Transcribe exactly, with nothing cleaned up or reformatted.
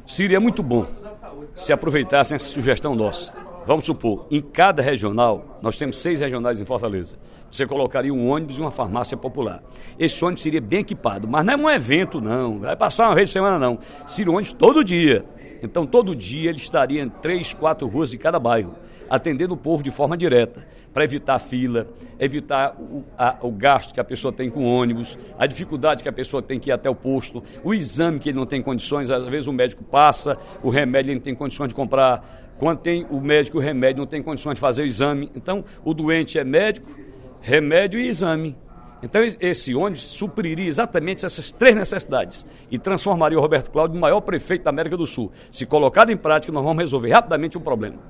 Seria muito bom se aproveitassem essa sugestão nossa. Vamos supor, em cada regional, nós temos seis regionais em Fortaleza. Você colocaria um ônibus e uma farmácia popular. Esse ônibus seria bem equipado, mas não é um evento, não. Vai passar uma vez por semana, não. Seria um ônibus todo dia. Então, todo dia ele estaria em três, quatro ruas de cada bairro, atendendo o povo de forma direta, para evitar fila, evitar o, a, o gasto que a pessoa tem com o ônibus, a dificuldade que a pessoa tem que ir até o posto, o exame que ele não tem condições, às vezes o médico passa, o remédio ele não tem condições de comprar, quando tem o médico o remédio não tem condições de fazer o exame. Então, o doente é médico, remédio e exame. Então, esse ônibus supriria exatamente essas três necessidades e transformaria o Roberto Cláudio no maior prefeito da América do Sul. Se colocado em prática, nós vamos resolver rapidamente o problema.